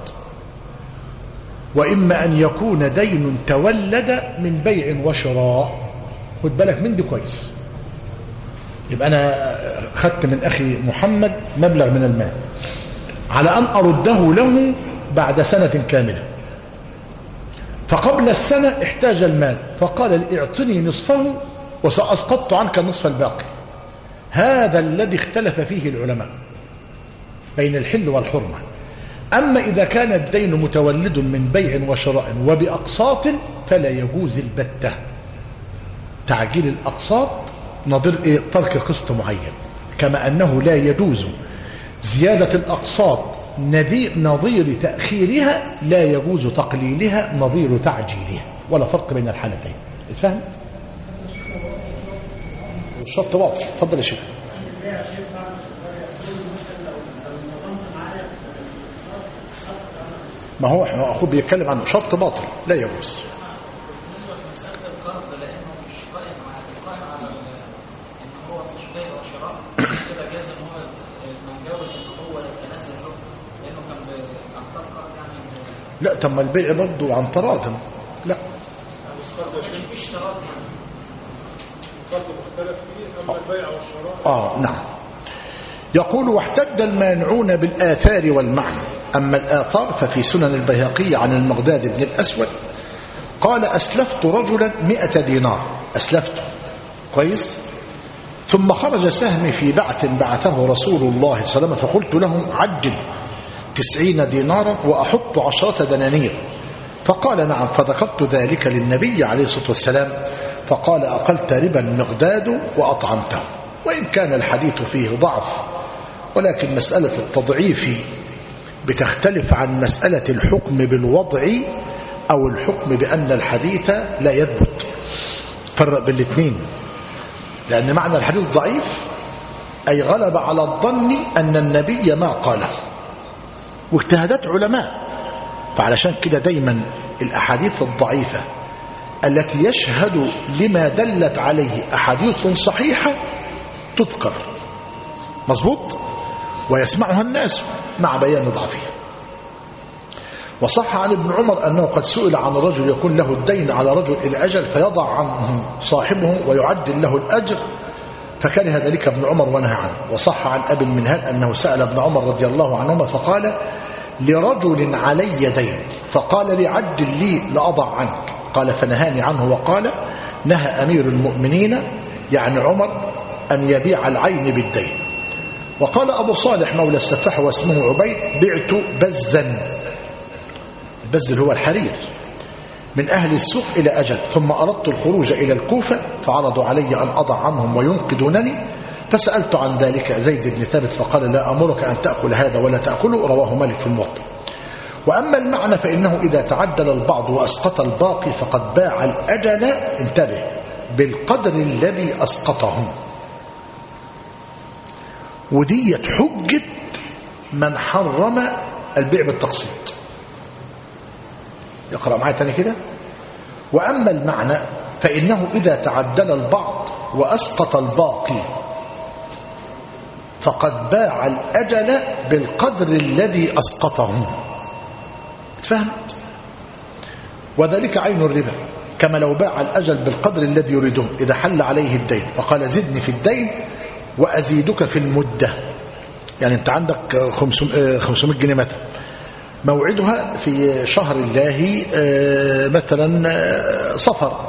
وإما أن يكون دين تولد من بيع وشراء. خد بالك من دي كويس. يبقى أنا خدت من أخي محمد مبلغ من المال على أن أرده له بعد سنة كاملة، فقبل السنة احتاج المال فقال لي اعطني نصفه وسأسقط عنك النصف الباقي. هذا الذي اختلف فيه العلماء بين الحل والحرمة. أما إذا كان الدين متولد من بيع وشراء وبأقساط فلا يجوز البتة. تعجيل الأقساط نظير إيه؟ ترك قسط معين، كما أنه لا يجوز زيادة الأقساط نظير تأخيرها، لا يجوز تقليلها نظير تعجيلها، ولا فرق بين الحالتين. اتفهمت؟ الشرط باطل. اتفضل يا شيخ. ما هو أخوه بيتكلم عنه شرط باطل لا يجوز. بالنسبة لمسألة القرض لأنه مش قائم على قائم على إن هو مش بيع وشراء، كده جاز إن هو من جوز إن هو يتنازل له لأنه كان عن طريق قرض يعني. لا تم البيع برضه عن تراض. لا مفيش تراض يعني. القرض مختلف فيه، أما البيع والشراء آه نعم. يقول واحتج المانعون بالآثار والمعنى. أما الآثار ففي سنن البيهقي عن المقداد بن الأسود قال أسلفت رجلا مئة دينار، أسلفته كويس، ثم خرج سهمي في بعث بعثه رسول الله صلى الله عليه وسلم فقلت له عجل تسعين دينارا وأحط عشرة دنانير، فقال نعم، فذكرت ذلك للنبي عليه الصلاة والسلام فقال أقلت ربا مقداد وأطعمته. وإن كان الحديث فيه ضعف، ولكن مسألة التضعيف بتختلف عن مسألة الحكم بالوضع أو الحكم بأن الحديث لا يثبت. فرق بالاثنين، لأن معنى الحديث ضعيف أي غلب على الظن أن النبي ما قاله، واجتهادات علماء. فعلشان كده دايما الأحاديث الضعيفة التي يشهد لما دلت عليه أحاديث صحيحة تذكر مظبوط ويسمعها الناس مع بيان ضعفها. وصح عن ابن عمر أنه قد سئل عن رجل يكون له الدين على رجل إلى أجل فيضع عنه صاحبه ويعجل له الأجر فكره ذلك ابن عمر ونهى عنه. وصح عن أبي المنهال أنه سأل ابن عمر رضي الله عنهما فقال لرجل علي دين فقال لي عجل لي لأضع عنك، قال فنهاني عنه. وقال نهى أمير المؤمنين يعني عمر أن يبيع العين بالدين. وقال أبو صالح مولى السفاح واسمه عبيد بعت بزا، البز هو الحرير، من أهل السوق إلى أجل، ثم أردت الخروج إلى الكوفة فعرضوا علي أن أضع عنهم وينقذونني، فسألت عن ذلك زيد بن ثابت فقال لا أمرك أن تأكل هذا ولا تأكله، رواه مالك في الموطأ. وأما المعنى فإنه إذا تعدل البعض وأسقط الباقي فقد باع الأجل، انتبه، بالقدر الذي أسقطه. ودية حجة من حرم البيع بالتقسيط. يقرأ معي تاني كده. وأما المعنى فإنه إذا تعدل البعض وأسقط الباقي فقد باع الأجل بالقدر الذي أسقطه. فهمت؟ وذلك عين الربا، كما لو باع الأجل بالقدر الذي يريده إذا حل عليه الدين فقال زدني في الدين وأزيدك في المدة. يعني أنت عندك خمسمائة جنيه مثلا، موعدها في شهر الله مثلا صفر،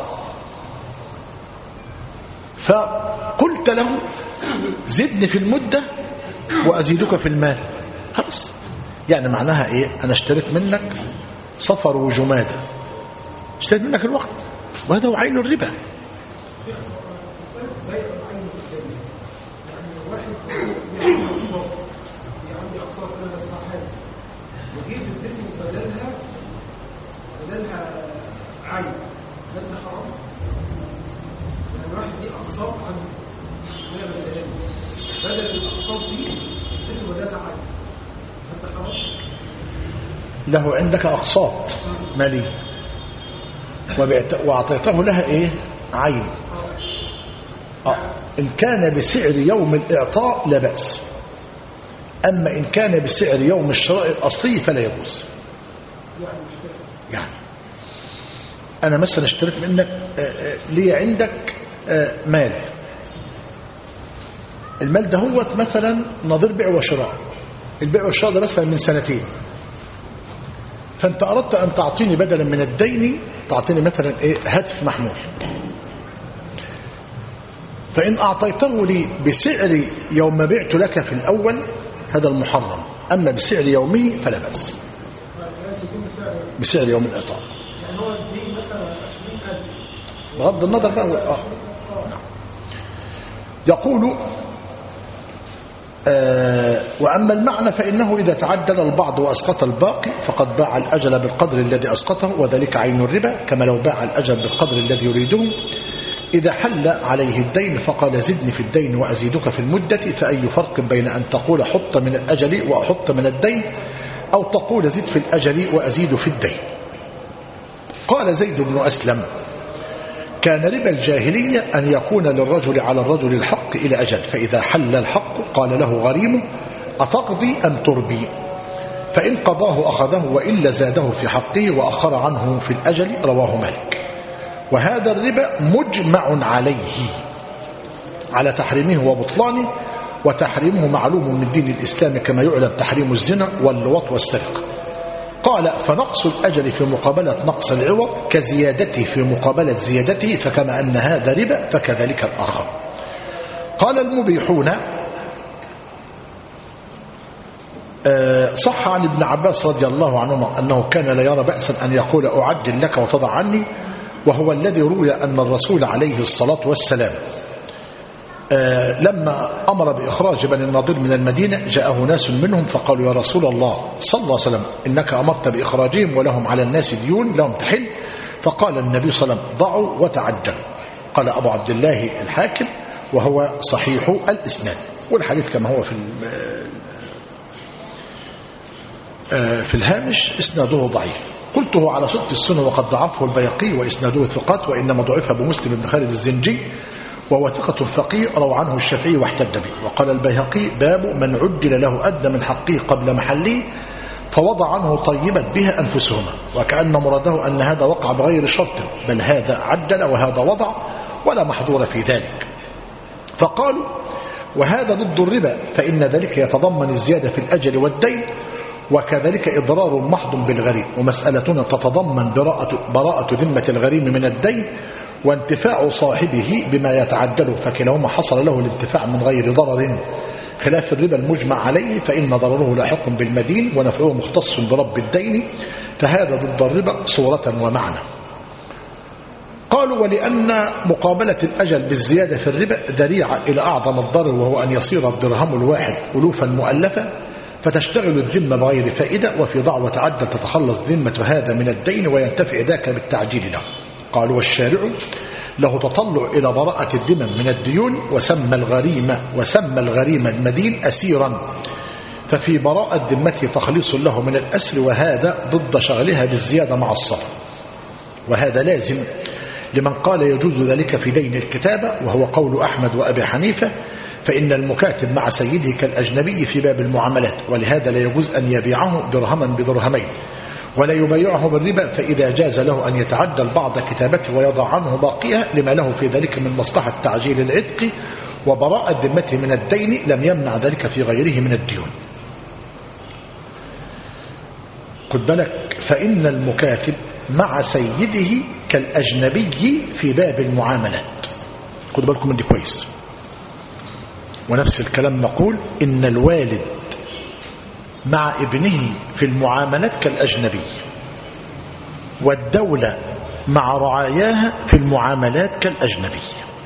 فقلت له زدني في المدة وأزيدك في المال، خلاص. يعني معناها إيه؟ أنا اشتريت منك صفر وجمادة، اشتريت منك الوقت، وهذا هو عين الربا. وجيب الدين بدلها بدلها عين، بدل حرام. يعني الواحد دي أقساط عن بدل الأقساط دي الدين بدلها عين، بدل حرام. له عندك أقساط مالية وأعطيته لها إيه؟ عين. آه. إن كان بسعر يوم الإعطاء لا بأس، أما إن كان بسعر يوم الشراء الأصلي فلا يجوز. يعني أنا مثلا اشتريت منك لي عندك مال، المال ده هو مثلا نظير بيع وشراء، البيع والشراء ده مثلا من سنتين، فأنت أردت أن تعطيني بدلا من الدين تعطيني مثلا إيه؟ هاتف محمول، فإن أعطيته لي بسعر يوم ما بعت لك في الأول هذا المحرم، أما بسعر يومي فلا بأس. بسعر يوم الإعطاء يعني هو الدين مثلا عشرين ألف بغض النظر بقى. آه. يقول آه وأما المعنى فإنه إذا تعدل البعض وأسقط الباقي فقد باع الأجل بالقدر الذي أسقطه، وذلك عين الربا، كما لو باع الأجل بالقدر الذي يريده. إذا حل عليه الدين فقال زدني في الدين وأزيدك في المدة، فأي فرق بين أن تقول حط من الأجل وأحط من الدين، أو تقول زد في الأجل وأزيد في الدين؟ قال زيد بن أسلم كان ربا الجاهلية أن يكون للرجل على الرجل الحق إلى أجل، فإذا حل الحق قال له غريمه أتقضي أم تربي؟ فإن قضاه أخذه وإلا زاده في حقه وأخر عنه في الأجل، رواه مالك. وهذا الربا مجمع عليه على تحريمه وبطلانه، وتحريمه معلوم من دين الإسلام كما يعلم تحريم الزنا واللواط والسرقة. قال فنقص الأجل في مقابلة نقص العوض كزيادته في مقابلة زيادته، فكما أن هذا ربا فكذلك الآخر. قال المبيحون صح عن ابن عباس رضي الله عنهما أنه كان لا يرى بأسا أن يقول أعجل لك وتضع عني، وهو الذي روي أن الرسول عليه الصلاة والسلام لما أمر بإخراج بني النضير من المدينة جاءه ناس منهم فقالوا يا رسول الله صلى الله عليه وسلم إنك أمرت بإخراجهم ولهم على الناس ديون لهم تحل، فقال النبي صلى الله عليه وسلم ضعوا وتعجلوا. قال أبو عبد الله الحاكم وهو صحيح الإسناد، والحديث كما هو في في الهامش إسناده ضعيف. قلته على ست السنة وقد ضعفه البيهقي وإسناده ثقات، وإنما ضعف أبو مسلم بن خالد الزنجي وهو ثقة فقيه روى عنه الشافعي واحتج به. وقال البيهقي باب من عجل له أدنى من حقه قبل محله فوضع عنه طيبت بها أنفسهما، وكأن مراده أن هذا وقع بغير شرط، بل هذا عجل وهذا وضع ولا محظور في ذلك. فقالوا وهذا ضد الربا، فإن ذلك يتضمن الزيادة في الأجل والدين، وكذلك إضرار محض بالغريم، ومسألتنا تتضمن براءة, براءة ذمة الغريم من الدين وانتفاع صاحبه بما يتعجله، فكلاهما حصل له الانتفاع من غير ضرر، خلاف الربا المجمع عليه فإن ضرره لاحق بالمدين ونفعه مختص برب الدين، فهذا ضد الربا صورة ومعنى. قالوا ولأن مقابلة الأجل بالزيادة في الربا ذريعة إلى أعظم الضرر، وهو أن يصير الدرهم الواحد ألوفا مؤلفة فتشتغل الذمة بغير فائدة، وفي ضع وتعدل تتخلص ذمة هذا من الدين وينتفع ذاك بالتعجيل له. قالوا والشارع له تطلع إلى براءة الذمم من الديون، وسمى الغريم وسمى الغريم المدين أسيرا، ففي براءة ذمته تخليص له من الأسر، وهذا ضد شغلها بالزيادة مع الصبر، وهذا لازم لمن قال يجوز ذلك في دين الكتابة، وهو قول أحمد وأبي حنيفة، فإن المكاتب مع سيده كالأجنبي في باب المعاملات، ولهذا لا يجوز أن يبيعه درهما بدرهمين ولا يبيعه بالربا، فإذا جاز له أن يتعدل بعض كتابته ويضع عنه باقيها لما له في ذلك من مصلحة تعجيل العتق وبراءة ذمته من الدين، لم يمنع ذلك في غيره من الديون. خد بالك، فإن المكاتب مع سيده كالأجنبي في باب المعاملات. خد بالكم من دي كويس. ونفس الكلام نقول إن الوالد مع ابنه في المعاملات كالأجنبي، والدولة مع رعاياها في المعاملات كالأجنبي،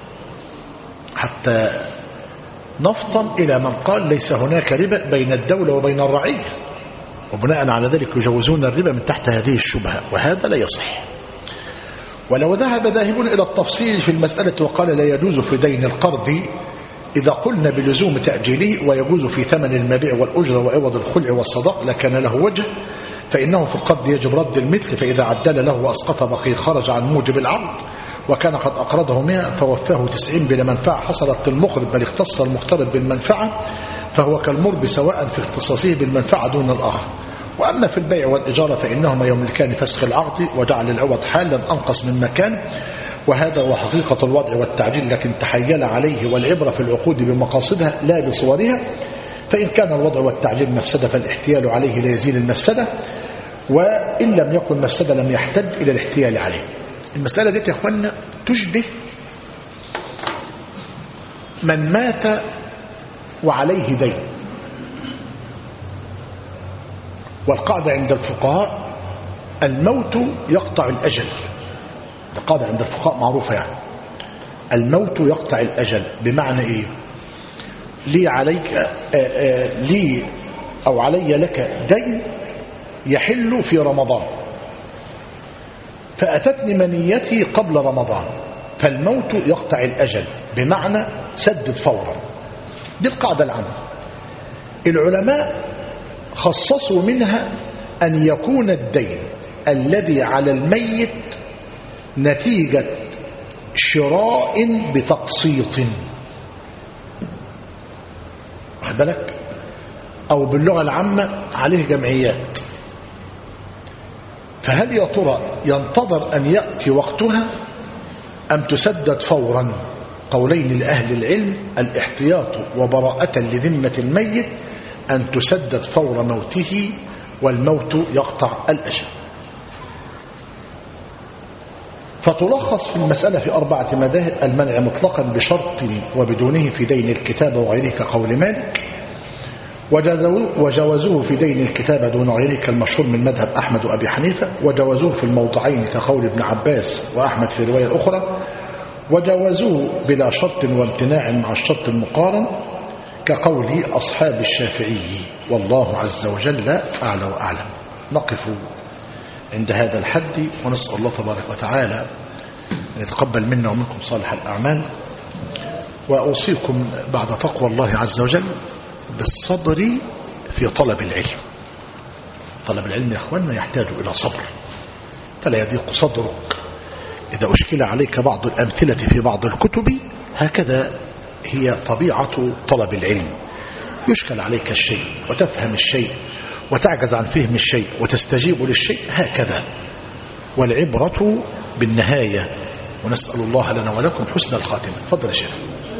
حتى نفطن إلى من قال ليس هناك ربا بين الدولة وبين الرعية، وبناء على ذلك يجوزون الربا من تحت هذه الشبهة، وهذا لا يصح. ولو ذهب ذاهب إلى التفصيل في المسألة وقال لا يجوز في دين القرض إذا قلنا بلزوم تأجيله ويجوز في ثمن المبيع والأجرة وعوض الخلع والصداق لكان له وجه، فإنه في القرض يجب رد المثل، فإذا عدل له وأسقط بقي خرج عن موجب العقد، وكان قد أقرضه مئة فوفاه تسعين بلا منفعة حصلت للمقرض، بل اختص المقترض بالمنفعة فهو كالمرب سواء في اختصاصه بالمنفعة دون الآخر. وأما في البيع والإجارة فإنهما يملكان فسخ العقد وجعل العوض حالا أنقص من مكان، وهذا هو حقيقة الوضع والتعجيل، لكن تحيل عليه، والعبرة في العقود بمقاصدها لا بصورها، فإن كان الوضع والتعجيل مفسدة فالاحتيال عليه لا يزيل المفسدة، وإن لم يكن مفسدة لم يحتج إلى الاحتيال عليه. المسألة دي يا أخوانا تشبه من مات وعليه دين، والقاعدة عند الفقهاء الموت يقطع الأجل، القاعدة عند الفقهاء معروفة، يعني الموت يقطع الأجل، بمعنى إيه؟ لي عليك آآ آآ لي أو علي لك دين يحل في رمضان، فأتتني منيتي قبل رمضان، فالموت يقطع الأجل، بمعنى سدد فورا. دي القاعدة العامة. العلماء خصصوا منها أن يكون الدين الذي على الميت نتيجة شراء بتقسيط، واخد بالك، أو باللغة العامة عليه جمعيات، فهل يا ترى ينتظر أن يأتي وقتها أم تسدد فورا؟ قولين لأهل العلم: الاحتياط وبراءة لذمة الميت أن تسدد فور موته، والموت يقطع الأجل. فتلخص في المسألة في أربعة مذاهب: المنع مطلقا بشرط وبدونه في دين الكتابة وغيره كقول مالك، وجوزوه في دين الكتابة دون غيره كالمشهور من مذهب أحمد وأبي حنيفة، وجوزوه في الموضعين كقول ابن عباس وأحمد في رواية أخرى، وجوزوه بلا شرط وامتناع مع الشرط المقارن كقول أصحاب الشافعي، والله عز وجل أعلى وأعلم. نقف عند هذا الحد، ونسأل الله تبارك وتعالى أن يتقبل منا ومنكم صالح الأعمال، وأوصيكم بعد تقوى الله عز وجل بالصبر في طلب العلم. طلب العلم يا أخواننا يحتاج إلى صبر، فلا يضيق صدرك إذا أشكل عليك بعض الأمثلة في بعض الكتب، هكذا هي طبيعة طلب العلم. يشكل عليك الشيء وتفهم الشيء وتعجز عن فهم الشيء وتستجيب للشيء، هكذا، والعبرة بالنهاية. ونسأل الله لنا ولكم حسن الخاتمة. تفضل يا شيخ.